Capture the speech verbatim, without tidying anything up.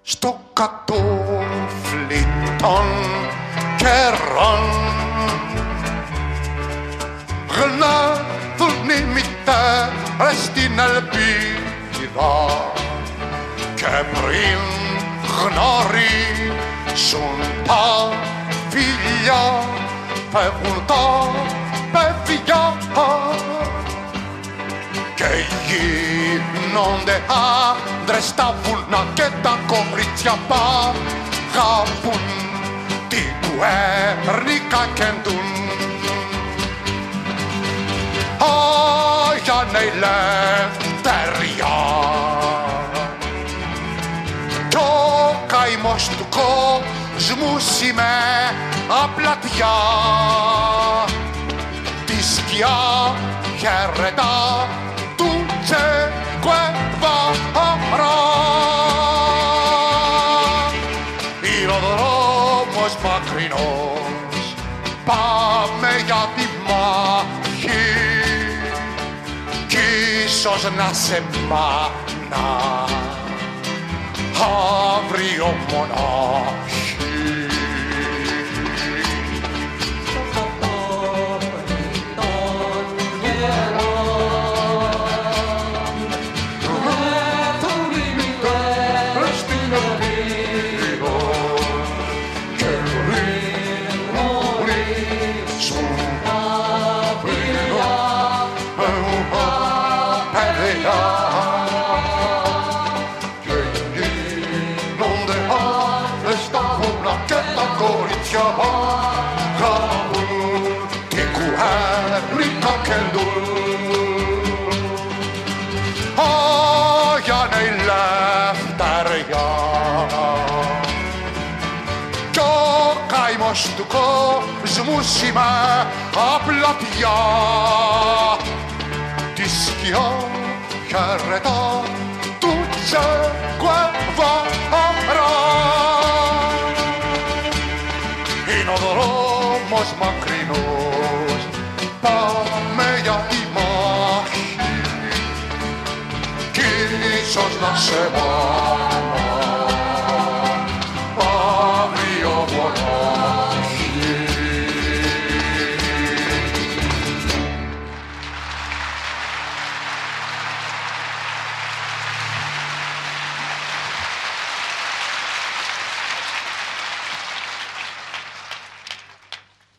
στο κατόφλι των καιρών γνάδουν οι μητέρες στην ελπίδα και πριν γνωρίσουν τα φιλιά φεύγουν τα παιδιά και γίνονται άντρες στα βουνά και τα κορίτσια παγάπουν την κουέρνικα κεντούν. Άγιανε ηλευθεριά κι ο καημός του κόσμου σημαία πλατιά τη σκιά χαιρετά του Τσε Γκουεβάρα. Είναι ο δρόμος μακρινός, πάμε για τη μάχη κι ίσως να σε μάνα αύριο μονάχη. Άγιανε ηλευθεριά κι ο καημός του κόσμου σημαία πλατιά τη σκιά χαιρετά του Τσε Γκουεβάρα. Είναι ο δρόμος μακρινός, πάμε για τη μάχη κι ίσως να σε μάθει